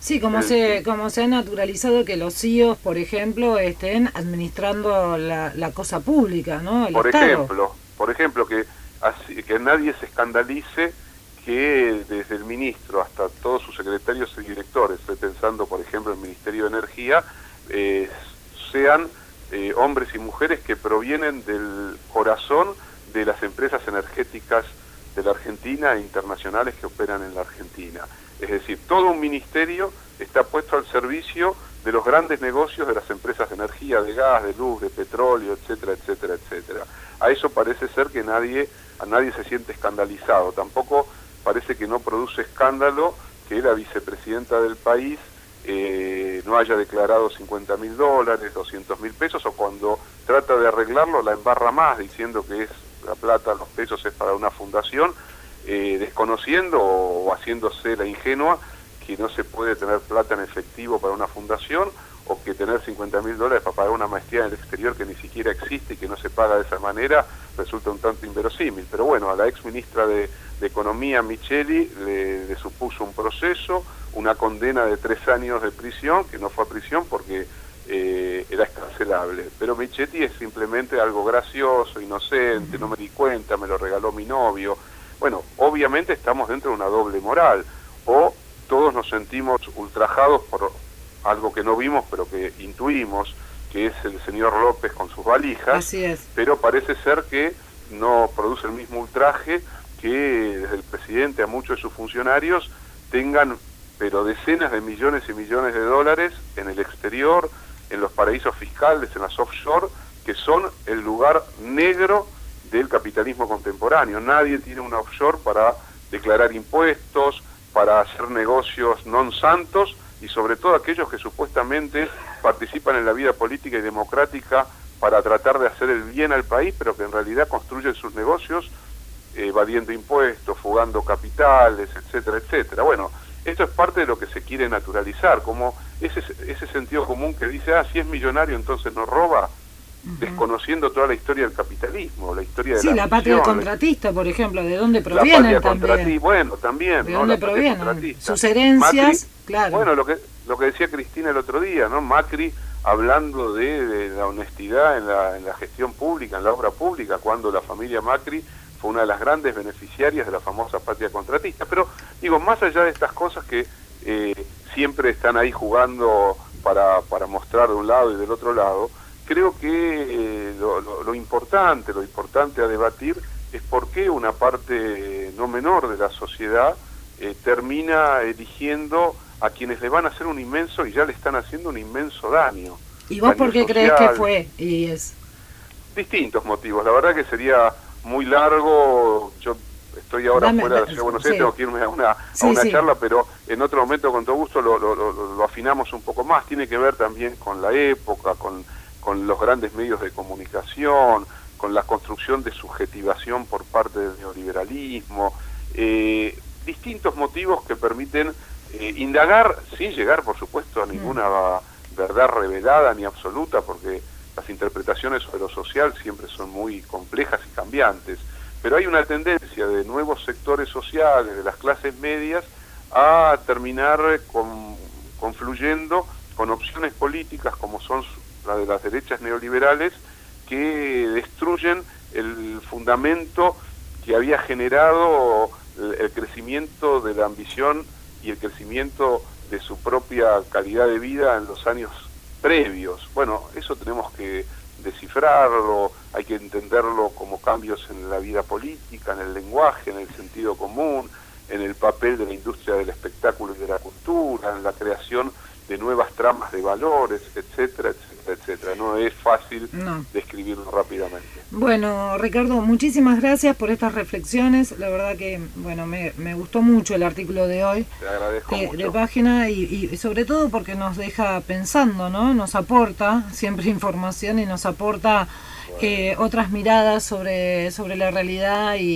Sí, como se ha naturalizado que los CEOs, por ejemplo, estén administrando la cosa pública, ¿no? El Estado. Por ejemplo, que nadie se escandalice que desde el ministro hasta todos sus secretarios y directores, estoy pensando, por ejemplo, el Ministerio de Energía, sean hombres y mujeres que provienen del corazón de las empresas energéticas de la Argentina e internacionales que operan en la Argentina. Es decir, todo un ministerio está puesto al servicio de los grandes negocios de las empresas de energía, de gas, de luz, de petróleo, etcétera, etcétera, etcétera. A eso parece ser que a nadie se siente escandalizado. Tampoco parece que no produce escándalo que la vicepresidenta del país no haya declarado $50.000, $200.000, o cuando trata de arreglarlo la embarra más, diciendo que es la plata, los pesos es para una fundación, desconociendo o haciéndose la ingenua que no se puede tener plata en efectivo para una fundación, o que tener $50.000 para pagar una maestría en el exterior que ni siquiera existe y que no se paga de esa manera resulta un tanto inverosímil. Pero bueno, a la ex ministra de Economía, Micheli, le supuso un proceso, una condena de 3 años de prisión, que no fue a prisión porque era escarcelable. Pero Michetti es simplemente algo gracioso, inocente, no me di cuenta, me lo regaló mi novio. Bueno, obviamente estamos dentro de una doble moral, o todos nos sentimos ultrajados por algo que no vimos pero que intuimos, que es el señor López con sus valijas. Así es. Pero parece ser que no produce el mismo ultraje que desde el presidente a muchos de sus funcionarios tengan pero decenas de millones y millones de dólares en el exterior, en los paraísos fiscales, en las offshore, que son el lugar negro del capitalismo contemporáneo. Nadie tiene una offshore para declarar impuestos, para hacer negocios non santos, y sobre todo aquellos que supuestamente participan en la vida política y democrática para tratar de hacer el bien al país, pero que en realidad construyen sus negocios evadiendo impuestos, fugando capitales, etcétera, etcétera. Bueno, esto es parte de lo que se quiere naturalizar, como ese sentido común que dice, si es millonario entonces no roba, desconociendo toda la historia del capitalismo, la historia de la patria del contratista, por ejemplo, ¿de dónde provienen también? Bueno, también, ¿de dónde provienen? Sus herencias, Macri, claro. Bueno, lo que decía Cristina el otro día, ¿no? Macri hablando de la honestidad en la gestión pública, en la obra pública, cuando la familia Macri fue una de las grandes beneficiarias de la famosa patria contratista. Pero, digo, más allá de estas cosas que siempre están ahí jugando para mostrar de un lado y del otro lado, creo que lo importante a debatir es por qué una parte no menor de la sociedad termina eligiendo a quienes le van a hacer un inmenso, y ya le están haciendo un inmenso daño. ¿Y vos por qué crees que fue? Y es distintos motivos. La verdad que sería muy largo. Yo estoy ahora fuera de la Ciudad de Buenos Aires, tengo que irme a una charla, pero en otro momento con todo gusto lo afinamos un poco más. Tiene que ver también con la época, con los grandes medios de comunicación, con la construcción de subjetivación por parte del neoliberalismo, distintos motivos que permiten indagar, sin llegar por supuesto a ninguna verdad revelada ni absoluta, porque las interpretaciones sobre lo social siempre son muy complejas y cambiantes, pero hay una tendencia de nuevos sectores sociales, de las clases medias, a terminar confluyendo con opciones políticas como son la de las derechas neoliberales, que destruyen el fundamento que había generado el crecimiento de la ambición y el crecimiento de su propia calidad de vida en los años previos. Bueno, eso tenemos que descifrarlo, hay que entenderlo como cambios en la vida política, en el lenguaje, en el sentido común, en el papel de la industria del espectáculo y de la cultura, en la creación de nuevas tramas de valores, etcétera, etcétera, etcétera. No es fácil describirlo rápidamente. Bueno, Ricardo, muchísimas gracias por estas reflexiones. La verdad que, bueno, me gustó mucho el artículo de hoy. Te agradezco mucho. De página y sobre todo porque nos deja pensando, ¿no? Nos aporta siempre información y nos aporta otras miradas sobre la realidad y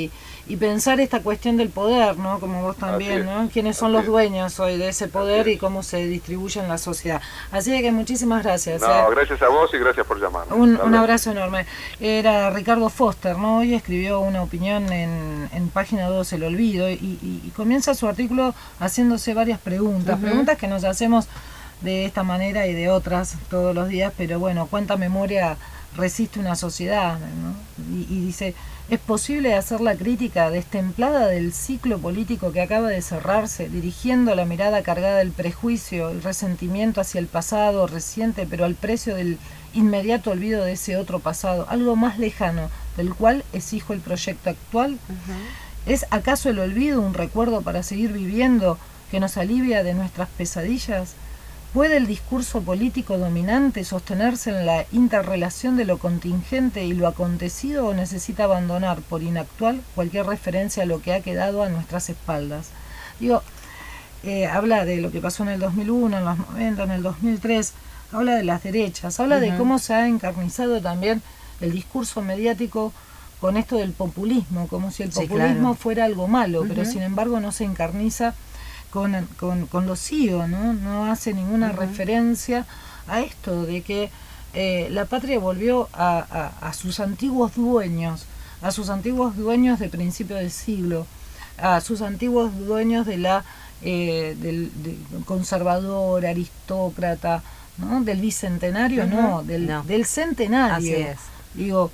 y pensar esta cuestión del poder, ¿no? Como vos también, ¿no? ¿Quiénes son los dueños hoy de ese poder y cómo se distribuye en la sociedad? Así que muchísimas gracias. No, gracias a vos y gracias por llamarme. Un abrazo enorme. Era Ricardo Foster, ¿no? Hoy escribió una opinión en Página 2, El Olvido, y comienza su artículo haciéndose varias preguntas, preguntas que nos hacemos de esta manera y de otras todos los días, pero bueno, ¿cuánta memoria resiste una sociedad, ¿no? Y dice, ¿es posible hacer la crítica destemplada del ciclo político que acaba de cerrarse, dirigiendo la mirada cargada del prejuicio, el resentimiento hacia el pasado reciente, pero al precio del inmediato olvido de ese otro pasado, algo más lejano, del cual exijo el proyecto actual? ¿Es acaso el olvido un recuerdo para seguir viviendo que nos alivia de nuestras pesadillas? ¿Puede el discurso político dominante sostenerse en la interrelación de lo contingente y lo acontecido, o necesita abandonar por inactual cualquier referencia a lo que ha quedado a nuestras espaldas? Digo, habla de lo que pasó en el 2001, en los 90, en el 2003, habla de las derechas, habla de cómo se ha encarnizado también el discurso mediático con esto del populismo, como si el populismo fuera algo malo, pero sin embargo no se encarniza con los CIO, no hace ninguna referencia a esto de que la patria volvió a sus antiguos dueños, de principio del siglo, a sus antiguos dueños de del conservador, aristócrata, ¿no? Del bicentenario, del centenario. Así es. Digo,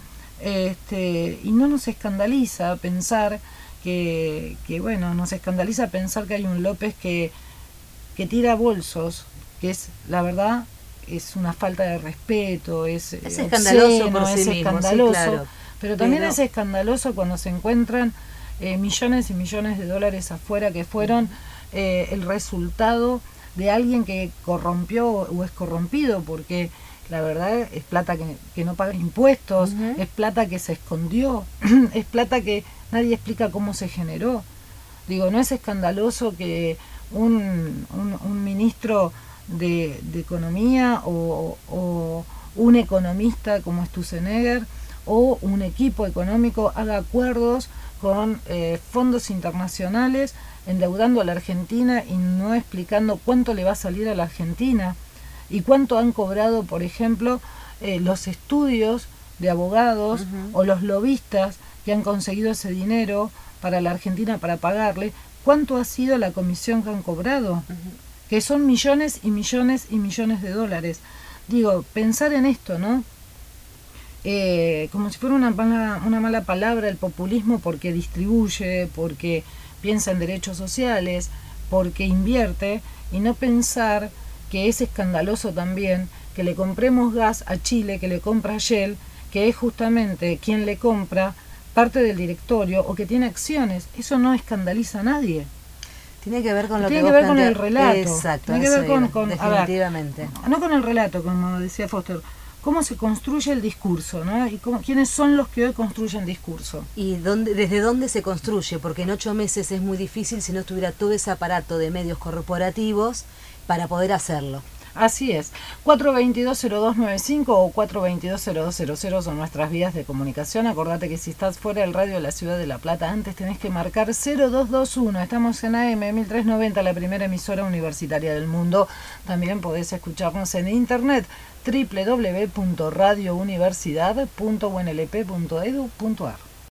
y no nos escandaliza pensar que bueno, nos escandaliza pensar que hay un López que tira bolsos, que es, la verdad, es una falta de respeto, es escandaloso por sí mismo, escandaloso, sí, claro. pero también es escandaloso cuando se encuentran millones y millones de dólares afuera que fueron el resultado de alguien que corrompió o es corrompido, porque la verdad es plata que no paga impuestos, es plata que se escondió, es plata que nadie explica cómo se generó. Digo, no es escandaloso que un ministro de Economía o un economista como Sturzenegger o un equipo económico haga acuerdos con fondos internacionales endeudando a la Argentina y no explicando cuánto le va a salir a la Argentina y cuánto han cobrado, por ejemplo, los estudios de abogados o los lobistas que han conseguido ese dinero para la Argentina para pagarle, cuánto ha sido la comisión que han cobrado, que son millones y millones y millones de dólares. Digo, pensar en esto, ¿no? Como si fuera una mala palabra el populismo, porque distribuye, porque piensa en derechos sociales, porque invierte, y no pensar que es escandaloso también que le compremos gas a Chile, que le compra Shell, que es justamente quien le compra parte del directorio o que tiene acciones. Eso no escandaliza a nadie. Tiene que ver con lo tiene que que vos ver con el relato. Exacto, tiene que ver con definitivamente. A ver, no con el relato, como decía Foster, cómo se construye el discurso, ¿no? Y quiénes son los que hoy construyen discurso. Y desde dónde se construye, porque en 8 meses es muy difícil si no estuviera todo ese aparato de medios corporativos para poder hacerlo. Así es. 422-0295 o 422-0200 son nuestras vías de comunicación. Acordate que si estás fuera del radio de la ciudad de La Plata, antes tenés que marcar 0221. Estamos en AM 1390, la primera emisora universitaria del mundo. También podés escucharnos en internet www.radiouniversidad.unlp.edu.ar.